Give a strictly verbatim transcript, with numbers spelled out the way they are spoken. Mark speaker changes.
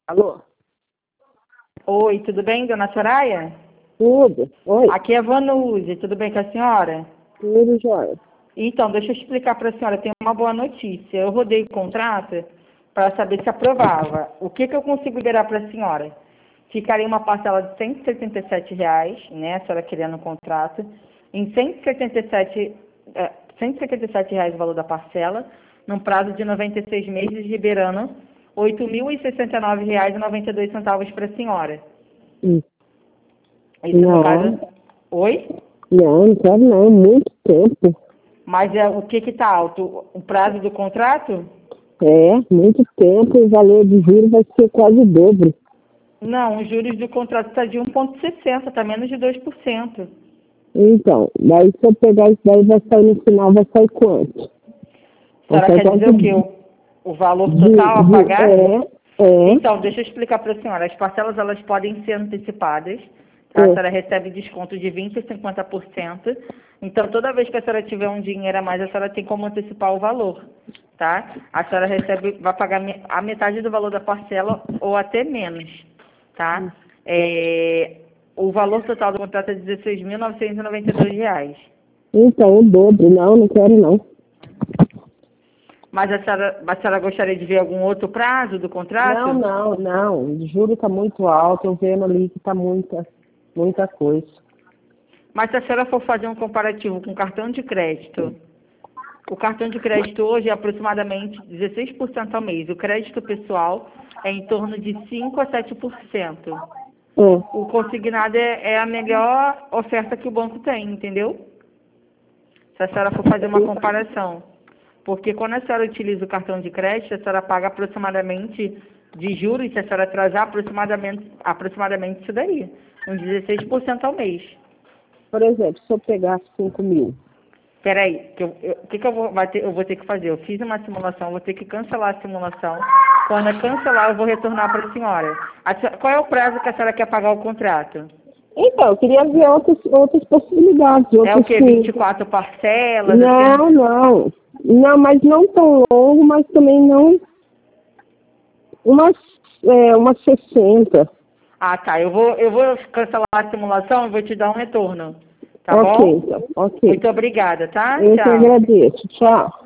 Speaker 1: Alô?
Speaker 2: Oi, tudo bem, dona Soraya?
Speaker 1: Tudo? Oi?
Speaker 2: Aqui é a Vanuzi, tudo bem com a senhora?
Speaker 1: Tudo jóia.
Speaker 2: Então, deixa eu explicar para a senhora, tem uma boa notícia. Eu rodei o contrato para saber se aprovava. O que, que eu consigo liberar para a senhora? Ficaria uma parcela de cento e setenta e sete reais, né, a senhora querendo o contrato, em cento e setenta e sete, é, cento e setenta e sete reais o valor da parcela, num prazo de noventa e seis meses, liberando oito mil e sessenta e nove reais e noventa e dois centavos para a senhora.
Speaker 1: Hum.
Speaker 2: Isso
Speaker 1: Não.
Speaker 2: no caso... Oi?
Speaker 1: Não, não quero não, muito tempo.
Speaker 2: Mas é, o que que tá alto? O prazo do contrato?
Speaker 1: É, muito tempo, o valor de juros vai ser quase o dobro.
Speaker 2: Não, os juros do contrato está de um vírgula sessenta, está menos de dois por cento.
Speaker 1: Então, daí se eu pegar isso daí, vai sair no final, vai sair quanto?
Speaker 2: A senhora
Speaker 1: Vai
Speaker 2: quer
Speaker 1: sair
Speaker 2: dizer o quê?
Speaker 1: quanto?
Speaker 2: O, o valor
Speaker 1: De,
Speaker 2: total a
Speaker 1: de,
Speaker 2: pagar?
Speaker 1: é, é,
Speaker 2: Então, deixa eu explicar para a senhora. As parcelas elas podem ser antecipadas. Tá? A
Speaker 1: é.
Speaker 2: senhora recebe desconto de vinte por cento e cinquenta por cento. Então, toda vez que a senhora tiver um dinheiro a mais, a senhora tem como antecipar o valor. Tá? A senhora recebe, vai pagar a metade do valor da parcela ou até menos. Tá? É, o valor total do contrato é dezesseis mil novecentos e noventa e dois reais.
Speaker 1: Então, o dobro, não, não quero não.
Speaker 2: Mas a senhora, a senhora gostaria de ver algum outro prazo do contrato?
Speaker 1: Não, não, não, o juro está muito alto, eu vendo ali que está muita, muita coisa.
Speaker 2: Mas se a senhora for fazer um comparativo com cartão de crédito, o cartão de crédito hoje é aproximadamente dezesseis por cento ao mês. O crédito pessoal é em torno de cinco a sete por cento.
Speaker 1: É,
Speaker 2: O consignado é, é a melhor oferta que o banco tem, entendeu? Se a senhora for fazer uma comparação. Porque quando a senhora utiliza o cartão de crédito, a senhora paga aproximadamente de juros, se a senhora atrasar, aproximadamente, aproximadamente isso daí. Uns dezesseis por cento ao mês.
Speaker 1: por exemplo, se eu pegar cinco mil.
Speaker 2: Peraí, que eu, eu, o que, que eu, vou, vai ter, eu vou ter que fazer? Eu fiz uma simulação, vou ter que cancelar a simulação. Quando eu cancelar, eu vou retornar para a senhora. A senhora. Qual é o prazo que a senhora quer pagar o contrato?
Speaker 1: Então, eu queria ver outras, outras possibilidades.
Speaker 2: É o
Speaker 1: Outros
Speaker 2: quê?
Speaker 1: que...
Speaker 2: vinte e quatro parcelas?
Speaker 1: Não,
Speaker 2: Assim?
Speaker 1: não. Não, mas não tão longo, mas também não. Umas, é, umas sessenta.
Speaker 2: Ah, tá. Eu vou, eu vou cancelar a simulação e vou te dar um retorno. Tá
Speaker 1: Ok,
Speaker 2: bom?
Speaker 1: então. Ok.
Speaker 2: Muito obrigada, tá?
Speaker 1: Eu que
Speaker 2: Tchau.
Speaker 1: agradeço. Tchau.